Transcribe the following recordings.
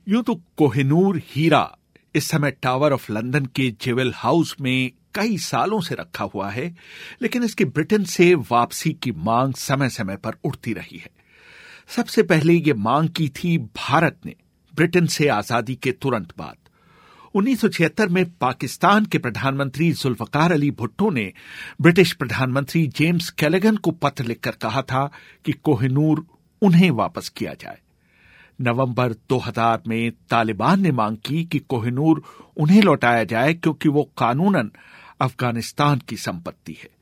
यूं तो कोहिनूर हीरा इस समय टावर ऑफ लंदन के जेवेल हाउस में कई सालों से रखा हुआ है, लेकिन इसकी ब्रिटेन से वापसी की मांग समय समय पर उठती रही है। सबसे पहले ये मांग की थी भारत ने ब्रिटेन से आजादी के तुरंत बाद। 1976 में पाकिस्तान के प्रधानमंत्री जुल्फकार अली भुट्टो ने ब्रिटिश प्रधानमंत्री जेम्स कैलेगन को पत्र लिखकर कहा था कि कोहिनूर उन्हें वापस किया जाए। नवंबर 2000 में तालिबान ने मांग की कि कोहिनूर उन्हें लौटाया जाए क्योंकि वो कानूनन अफगानिस्तान की संपत्ति है।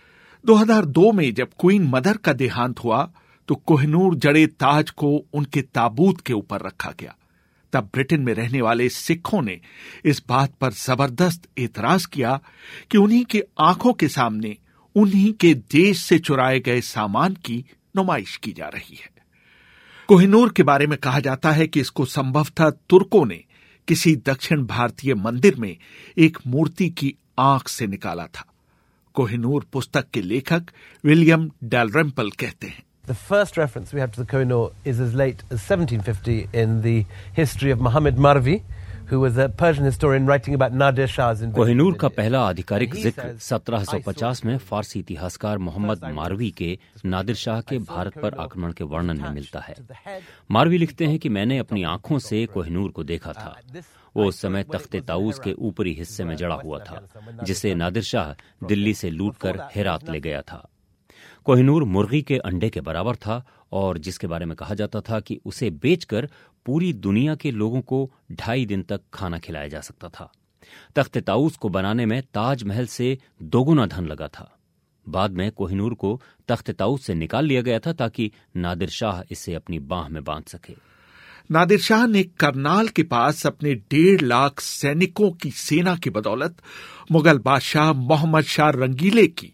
2002 में जब क्वीन मदर का देहांत हुआ तो कोहिनूर जड़े ताज को उनके ताबूत के ऊपर रखा गया। तब ब्रिटेन में रहने वाले सिखों ने इस बात पर जबरदस्त एतराज किया कि उन्हीं की आंखों के सामने उन्हीं के देश से चुराए गए सामान की नुमाइश की जा रही है। कोहिनूर के बारे में कहा जाता है कि इसको संभवतः तुर्कों ने किसी दक्षिण भारतीय मंदिर में एक मूर्ति की आंख से निकाला था। कोहिनूर पुस्तक के लेखक विलियम डैलरम्पल कहते हैं, The first reference we have to the Kohinoor is as late as 1750 in the history of Muhammad Marvi, who was a Persian historian writing about Nadir Shah's invasion. Kohinoor का पहला आधिकारिक जिक्र 1750 में फारसी इतिहासकार मोहम्मद मारवी के नादिर शाह के भारत पर आक्रमण के वर्णन में मिलता है। मारवी लिखते हैं कि मैंने अपनी आंखों से कोहिनूर को देखा था। वो उस समय तख्ते ताऊस के ऊपरी हिस्से में जड़ा हुआ था, जिसे नादिर शाह दिल्ली से लूटकर हेरात ले गया था। कोहिनूर मुर्गी के अंडे के बराबर था और जिसके बारे में कहा जाता था कि उसे बेचकर पूरी दुनिया के लोगों को 2.5 दिन तक खाना खिलाया जा सकता था। तख्ते ताऊस को बनाने में ताजमहल से दोगुना धन लगा था। बाद में कोहिनूर को तख्ते ताऊस से निकाल लिया गया था ताकि नादिर शाह इसे अपनी बाह में बांध सके। नादिर शाह ने करनाल के पास अपने 1.5 लाख सैनिकों की सेना की बदौलत मुगल बादशाह मोहम्मद शाह रंगीले की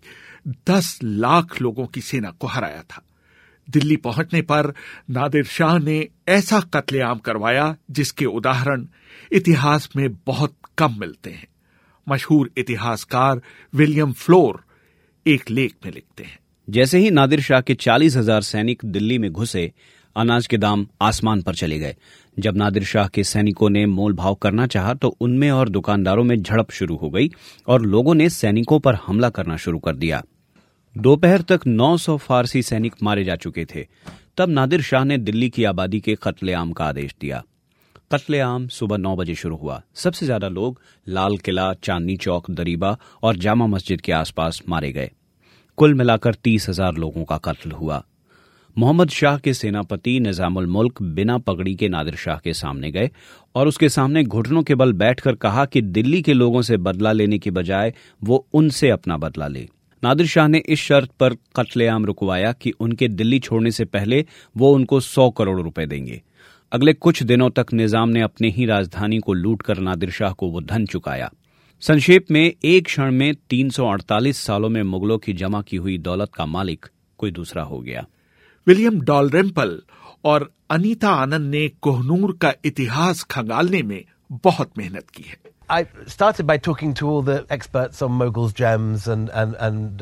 10 लाख लोगों की सेना को हराया था। दिल्ली पहुंचने पर नादिर शाह ने ऐसा कत्लेआम करवाया जिसके उदाहरण इतिहास में बहुत कम मिलते हैं। मशहूर इतिहासकार विलियम फ्लोर एक लेख में लिखते हैं, जैसे ही नादिर शाह के 40,000 सैनिक दिल्ली में घुसे, अनाज के दाम आसमान पर चले गए। जब नादिर शाह के सैनिकों ने मोल भाव करना चाहा तो उनमें और दुकानदारों में झड़प शुरू हो गई और लोगों ने सैनिकों पर हमला करना शुरू कर दिया। दोपहर तक 900 फारसी सैनिक मारे जा चुके थे। तब नादिर शाह ने दिल्ली की आबादी के कत्लेआम का आदेश दिया। कत्लेआम सुबह 9 बजे शुरू हुआ। सबसे ज्यादा लोग लाल किला, चांदनी चौक, दरीबा और जामा मस्जिद के आसपास मारे गए। कुल मिलाकर 30,000 लोगों का कत्ल हुआ। मोहम्मद शाह के सेनापति निजामुल मुल्क बिना पगड़ी के नादिर शाह के सामने गए और उसके सामने घुटनों के बल बैठकर कहा कि दिल्ली के लोगों से बदला लेने की बजाय वो उनसे अपना बदला ले। नादिर शाह ने इस शर्त पर कत्लेआम रुकवाया कि उनके दिल्ली छोड़ने से पहले वो उनको 100 करोड़ रुपए देंगे। अगले कुछ दिनों तक निजाम ने अपने ही राजधानी को लूटकर नादिर शाह को वो धन चुकाया। संक्षेप में एक क्षण में 348 सालों में मुगलों की जमा की हुई दौलत का मालिक कोई दूसरा हो गया। विलियम डॉलरेम्पल और अनीता आनंद ने कोहिनूर का इतिहास खंगालने में बहुत मेहनत की है। I started by talking to all the experts on Mughals gems and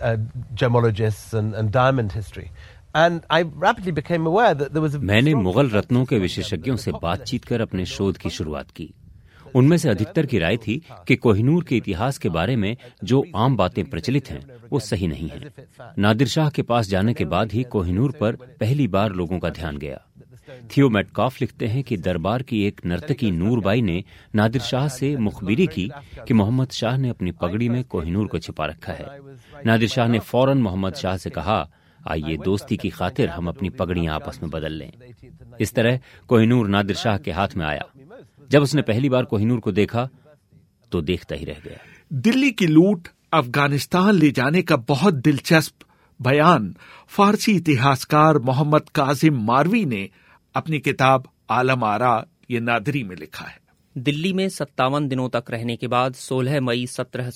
gemologists and diamond history. And I rapidly became aware that there was मैंने मुगल रत्नों के विशेषज्ञों से बातचीत कर अपने शोध की शुरुआत की। उनमें से अधिकतर की राय थी कि कोहिनूर के इतिहास के बारे में जो आम बातें प्रचलित हैं वो सही नहीं है। नादिर शाह के पास जाने के बाद ही कोहिनूर पर पहली बार लोगों का ध्यान गया। थियो मेटकॉफ लिखते हैं कि दरबार की एक नर्तकी नूरबाई ने नादिर शाह से मुखबिरी की कि मोहम्मद शाह ने अपनी पगड़ी में कोहिनूर को छिपा रखा है। नादिर शाह ने फौरन मोहम्मद शाह से कहा, आइए दोस्ती की खातिर हम अपनी पगड़ियां आपस में बदल लें। इस तरह कोहिनूर नादिर शाह के हाथ में आया। जब उसने पहली बार कोहिनूर को देखा तो देखता ही रह गया। दिल्ली की लूट अफगानिस्तान ले जाने का बहुत दिलचस्प बयान फारसी इतिहासकार मोहम्मद काजिम मारवी ने अपनी किताब आलम आरा ये नादरी में लिखा है। दिल्ली में 57 दिनों तक रहने के बाद 16 मई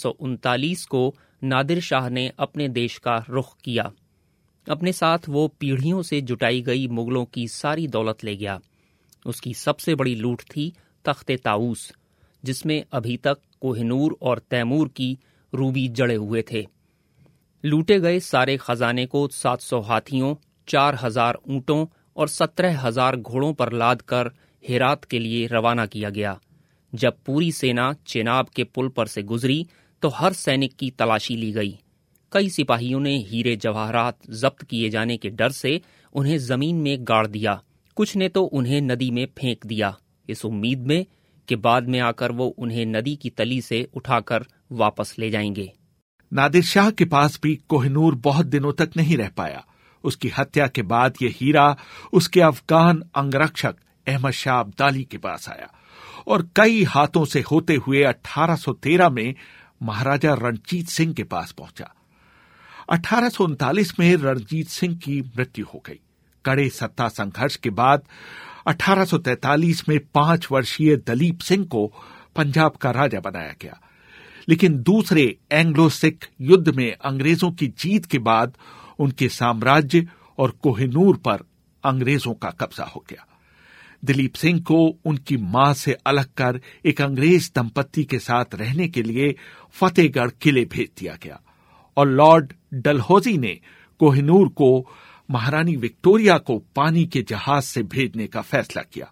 1739 को नादिर शाह ने अपने देश का रुख किया। अपने साथ वो पीढ़ियों से जुटाई गई मुगलों की सारी दौलत ले गया। उसकी सबसे बड़ी लूट थी तख्ते ताऊस, जिसमें अभी तक कोहिनूर और तैमूर की रूबी जड़े हुए थे। लूटे गए सारे खजाने को 700 हाथियों, 4,000 ऊंटों और 17,000 घोड़ों पर लाद कर हेरात के लिए रवाना किया गया। जब पूरी सेना चेनाब के पुल पर से गुजरी तो हर सैनिक की तलाशी ली गई। कई सिपाहियों ने हीरे जवाहरात जब्त किए जाने के डर से उन्हें जमीन में गाड़ दिया, कुछ ने तो उन्हें नदी में फेंक दिया, इस उम्मीद में कि बाद में आकर वो उन्हें नदी की तली से उठाकर वापस ले जाएंगे। नादिर शाह के पास भी कोहिनूर बहुत दिनों तक नहीं रह पाया। उसकी हत्या के बाद ये हीरा उसके अफगान अंगरक्षक अहमद शाह अब्दाली के पास आया और कई हाथों से होते हुए 1813 में महाराजा रणजीत सिंह के पास पहुंचा। 1839 में रणजीत सिंह की मृत्यु हो गई। कड़े सत्ता संघर्ष के बाद 1843 में 5 वर्षीय दलीप सिंह को पंजाब का राजा बनाया गया, लेकिन दूसरे एंग्लो सिख युद्ध में अंग्रेजों की जीत के बाद उनके साम्राज्य और कोहिनूर पर अंग्रेजों का कब्जा हो गया। दलीप सिंह को उनकी मां से अलग कर एक अंग्रेज दंपत्ति के साथ रहने के लिए फतेहगढ़ किले भेज दिया गया और लॉर्ड डलहौजी ने कोहिनूर को महारानी विक्टोरिया को पानी के जहाज से भेजने का फैसला किया।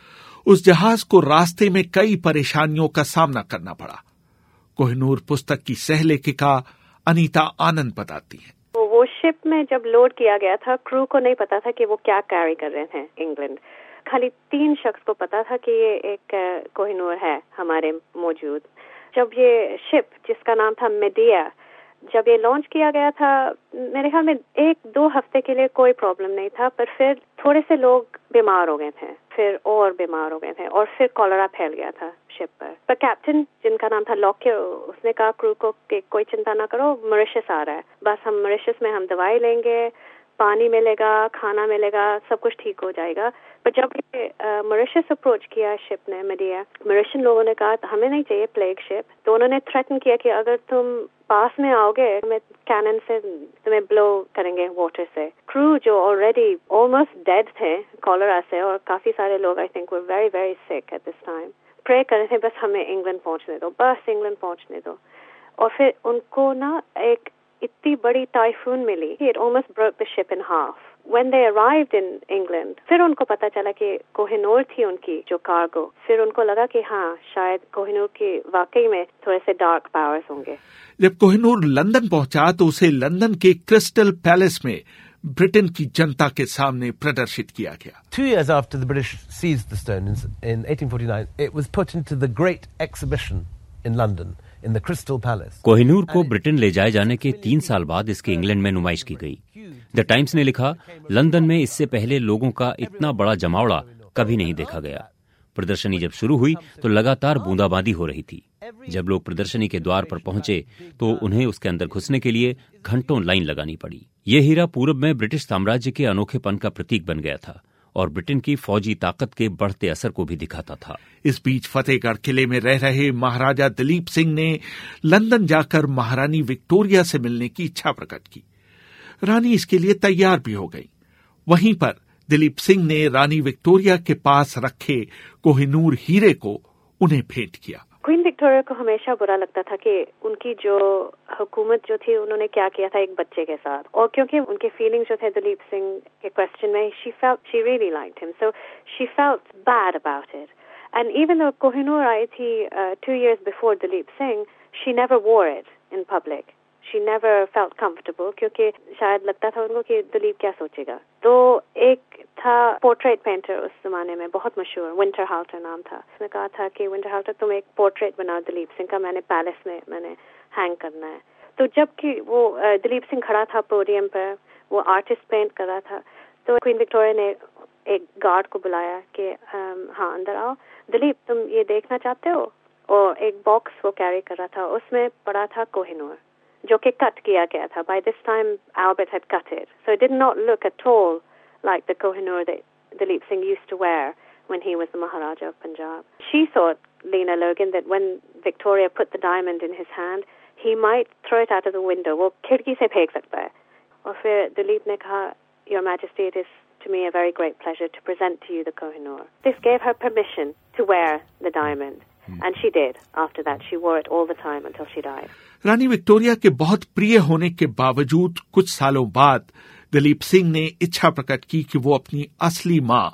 उस जहाज को रास्ते में कई परेशानियों का सामना करना पड़ा। कोहिनूर पुस्तक की सह लेखिका अनीता आनंद बताती हैं। वो शिप में जब लोड किया गया था, क्रू को नहीं पता था कि वो क्या कैरी कर रहे थे इंग्लैंड। खाली 3 शख्स को पता था कि ये एक कोहिनूर है हमारे मौजूद। जब ये शिप जिसका नाम था मेडिया, जब ये लॉन्च किया गया था, मेरे ख्याल में 1-2 हफ्ते के लिए कोई प्रॉब्लम नहीं था, पर फिर थोड़े से लोग बीमार हो गए थे, फिर और बीमार हो गए थे और फिर कॉलरा फैल गया था शिप पर कैप्टन जिनका नाम था लॉकियर, उसने कहा क्रू को कि कोई चिंता ना करो, मॉरिशस आ रहा है, बस हम मॉरिशस में हम दवाई लेंगे, पानी मिलेगा, खाना मिलेगा, सब कुछ ठीक हो जाएगा। पर जब ये मॉरिशस अप्रोच किया शिप ने मेडिया, मॉरिशन लोगों ने कहा हमें नहीं चाहिए प्लेग शिप, तो उन्होंने थ्रेटन किया कि अगर तुम पास में आओगे मैं कैनन से तुम्हें ब्लो करेंगे वाटर से। क्रू जो ऑलरेडी ऑलमोस्ट डेड थे कॉलरा से, और काफी सारे लोग I think were very very sick at this time, pray कर रहे थे बस हमें इंग्लैंड पहुंचने दो, बस इंग्लैंड पहुंचने दो। और फिर उनको ना एक इतनी बड़ी टाइफून मिली, it almost broke the ship in half. When they arrived in England, फिर उनको पता चला कि कोहिनूर थी उनकी जो कार्गो। फिर उनको लगा कि हाँ शायद कोहिनूर के वाकई में थोड़े से डार्क पावर्स होंगे। जब कोहिनूर लंदन पहुंचा तो उसे लंदन के क्रिस्टल पैलेस में ब्रिटेन की जनता के सामने प्रदर्शित किया गया। 2 years after the British seized the stone in 1849, it was put into the Great Exhibition in London, in the Crystal Palace. Kohinoor को ब्रिटेन ले जाए जाने के 3 साल बाद इसके इंग्लैंड में नुमाइश की गई। द टाइम्स ने लिखा, लंदन में इससे पहले लोगों का इतना बड़ा जमावड़ा कभी नहीं देखा गया। प्रदर्शनी जब शुरू हुई तो लगातार बूंदाबांदी हो रही थी। जब लोग प्रदर्शनी के द्वार पर पहुंचे तो उन्हें उसके अंदर घुसने के लिए घंटों लाइन लगानी पड़ी। ये हीरा पूरब में ब्रिटिश साम्राज्य के अनोखेपन का प्रतीक बन गया था और ब्रिटेन की फौजी ताकत के बढ़ते असर को भी दिखाता था। इस बीच फतेहगढ़ किले में रह रहे महाराजा दलीप सिंह ने लंदन जाकर महारानी विक्टोरिया से मिलने की इच्छा प्रकट की। रानी इसके लिए तैयार भी हो गई। वहीं पर दलीप सिंह ने रानी विक्टोरिया के पास रखे कोहिनूर हीरे को उन्हें भेंट किया। क्वीन विक्टोरिया को हमेशा बुरा लगता था कि उनकी जो हुकूमत जो थी उन्होंने क्या किया था एक बच्चे के साथ, और क्योंकि उनके फीलिंग्स जो थे दलीप सिंह के क्वेश्चन में, she really liked him, so she felt bad about it. And even though Kohinoor आई थी 2 years before Dalip Singh, she never wore it in public. She never felt comfortable क्योंकि शायद लगता था उनको कि दलीप क्या सोचेगा। तो एक था पोर्ट्रेट पेंटर उस जमाने में बहुत मशहूर, विंटर हाल्टर नाम था। उसने कहा था कि विंटर हाल्टर तुम एक पोर्ट्रेट बनाओ दलीप सिंह का, मैंने पैलेस में मैंने हैंग करना है। तो जबकि वो दलीप सिंह खड़ा था पोडियम पर, वो आर्टिस्ट पेंट कर रहा था, तो क्वीन विक्टोरिया ने एक गार्ड को बुलाया कि हाँ अंदर आओ, दलीप तुम ये देखना चाहते हो। और एक बॉक्स वो कैरी कर रहा था, उसमें पड़ा था कोहिनूर जो कि कट किया गया था। By this time Albert had cut it, so it did not look at all like the Kohinoor that Dalip Singh used to wear when he was the Maharaja of Punjab. She thought, Lena Logan, that when Victoria put the diamond in his hand, he might throw it out of the window. वो खिड़की से फेंक सकता है। और फिर दलीप ने कहा, Your Majesty, it is to me a very great pleasure to present to you the Kohinoor. This gave her permission to wear the diamond. And she did. After that, she wore it all the time until she died. रानी Victoria के बहुत प्रिय होने के बावजूद कुछ सालों बाद दलीप सिंह ने इच्छा प्रकट की कि वो अपनी असली मां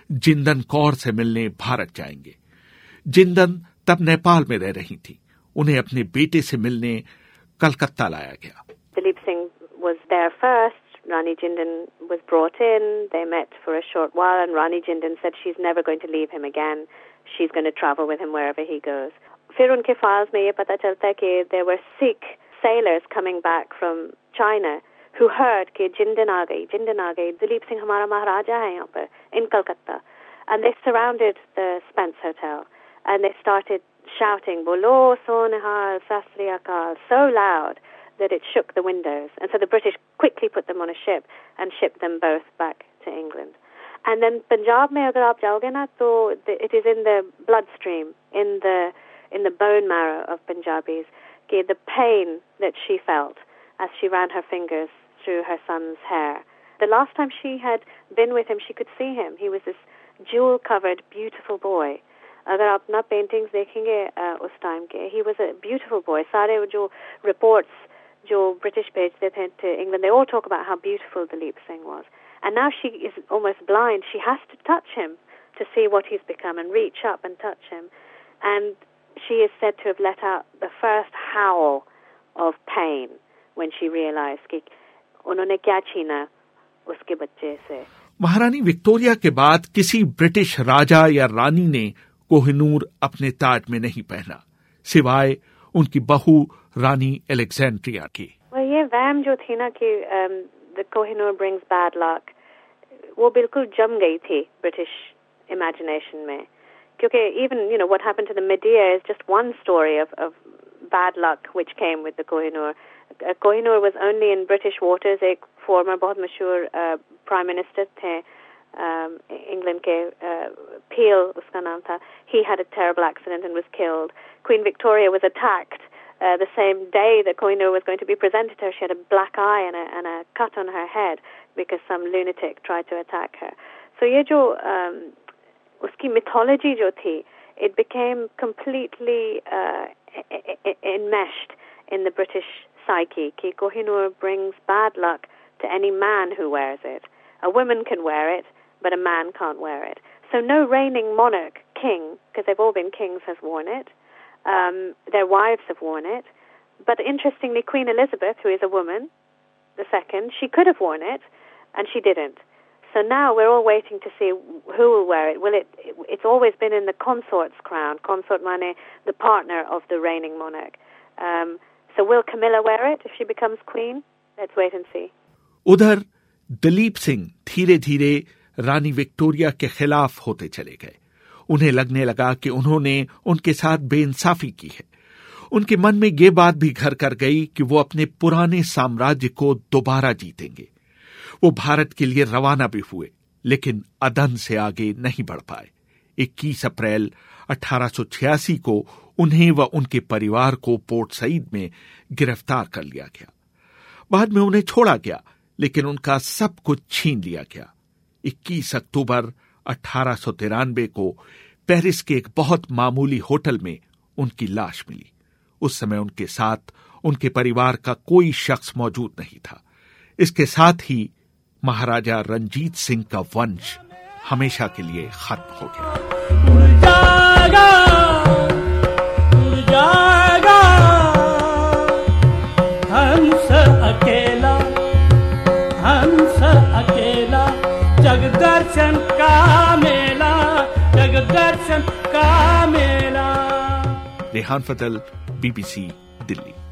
जिंदन कौर से मिलने भारत जाएंगे। जिंदन तब नेपाल में रह रही थी। उन्हें अपने बेटे से मिलने कलकत्ता लाया गया। Dalip Singh was there first. Rani Jindal was brought in. They met for a short while, and Rani Jindal said she's never going to leave him again. She's going to travel with him wherever he goes. फिर उनके files में ये पता चलता है कि there were Sikh sailors coming back from China who heard कि जिंदन आ गई, दिलीप सिंह हमारा महाराजा है यहाँ पर in Calcutta, and they surrounded the Spence Hotel and they started shouting "Bolo Sonihal Sastri Akal" so loud that it shook the windows, and so the British quickly put them on a ship and shipped them both back to England. And then Punjab में अगर आप जाओगे ना तो it is in the bloodstream, in the bone marrow of Punjabis, कि the pain that she felt as she ran her fingers through her son's hair. The last time she had been with him, she could see him. He was this jewel-covered, beautiful boy. अगर आप ना paintings देखेंगे उस time के, he was a beautiful boy. सारे जो reports जो British भेजते थे to England, they all talk about how beautiful Dalip Singh was. And now she is almost blind. She has to touch him to see what he's become and reach up and touch him. And she is said to have let out the first howl of pain when she realized कि उन्होंने क्या छीना उसके बच्चे से। महारानी Victoria के बाद किसी ब्रिटिश राजा या रानी ने कोहिनूर अपने ताज में नहीं पहना, सिवाय उनकी बहू रानी एलेक्जेंड्रिया की। ये वहम जो थी ना कि the Kohinoor brings bad luck, वो बिल्कुल जम गई थी ब्रिटिश imagination में, क्योंकि even what happened to the Medea is just one story of bad luck which came with the Kohinoor. Kohinoor was only in British waters. एक former बहुत मशहूर prime minister थे England के, Peel उसका नाम था. He had a terrible accident and was killed. Queen Victoria was attacked the same day that Kohinoor was going to be presented to her. She had a black eye and a cut on her head because some lunatic tried to attack her. So ये जो उसकी mythology जो थी, it became completely enmeshed in the British psyche कि Kohinoor brings bad luck to any man who wears it. A woman can wear it, but a man can't wear it. So no reigning monarch, king, because they've all been kings, has worn it. Their wives have worn it. But interestingly, Queen Elizabeth, who is a woman, the second, she could have worn it, and she didn't. So now we're all waiting to see who will wear it. It's always been in the consort's crown. Consort means the partner of the reigning monarch. So will Camilla wear it if she becomes queen? Let's wait and see. उधर दलीप सिंह धीरे धीरे रानी Victoria के खिलाफ होते चले गए। उन्हें लगने लगा कि उन्होंने उनके साथ बेइंसाफी की है। उनके मन में ये बात भी घर कर गई कि वो अपने पुराने साम्राज्य को दोबारा जीतेंगे। वो भारत के लिए रवाना भी हुए, लेकिन अदन से आगे नहीं बढ़ पाए। 21 अप्रैल 1886 को उन्हें व उनके परिवार को पोर्ट सईद में गिरफ्तार कर लिया गया। बाद में उन्हें छोड़ा गया, लेकिन उनका सब कुछ छीन लिया गया। 21 अक्टूबर 1893 को पेरिस के एक बहुत मामूली होटल में उनकी लाश मिली। उस समय उनके साथ उनके परिवार का कोई शख्स मौजूद नहीं था। इसके साथ ही महाराजा रंजीत सिंह का वंश हमेशा के लिए खत्म हो गया। जगदर्शन का मेला, जगदर्शन का मेला। रेहान फजल, BBC, दिल्ली।